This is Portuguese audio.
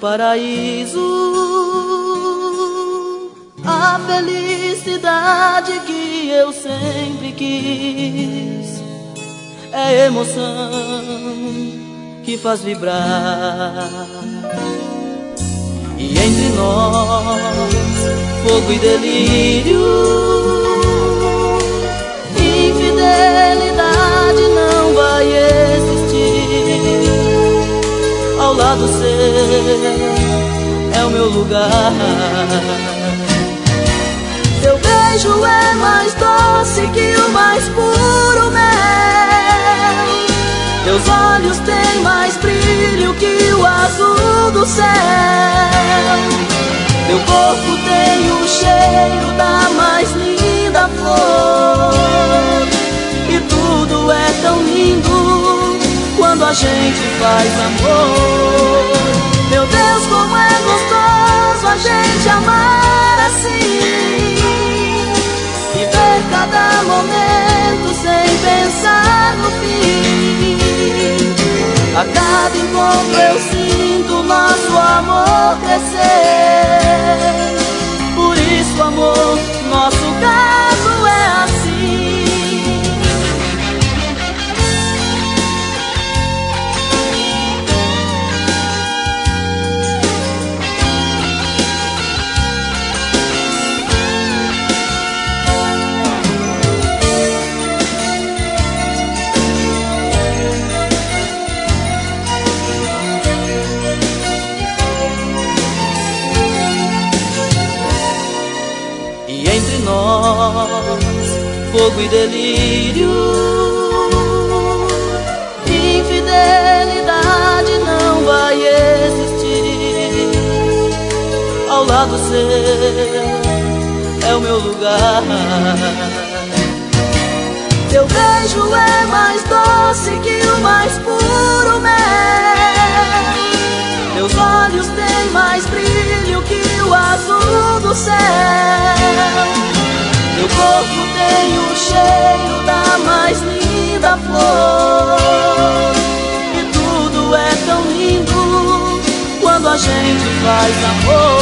paraíso. A felicidade que eu sempre quis é emoção que faz vibrar. E entre nós, fogo e delírio, infidelidade não vai existir. Ao lado seu é o meu lugar. Seu beijo é mais doce que o mais puro mel. Teus olhos têm mais brilho que o azul do céu. Teu corpo tem o cheiro da mais linda flor. E tudo é tão lindo quando a gente faz amor. Meu Deus, como é gostoso a gente amar assim. Viver cada momento sem pensar no fim. A cada encontro eu sinto nosso amor crescer. Por isso, amor, nosso caso é assim. Fogo e delírio, infidelidade não vai existir. Ao lado seu é o meu lugar. Teu beijo é mais doce que o mais puro mel. Teus olhos têm mais brilho que o azul do céu. Teu corpo tem o cheiro da mais linda flor. E tudo é tão lindo quando a gente faz amor.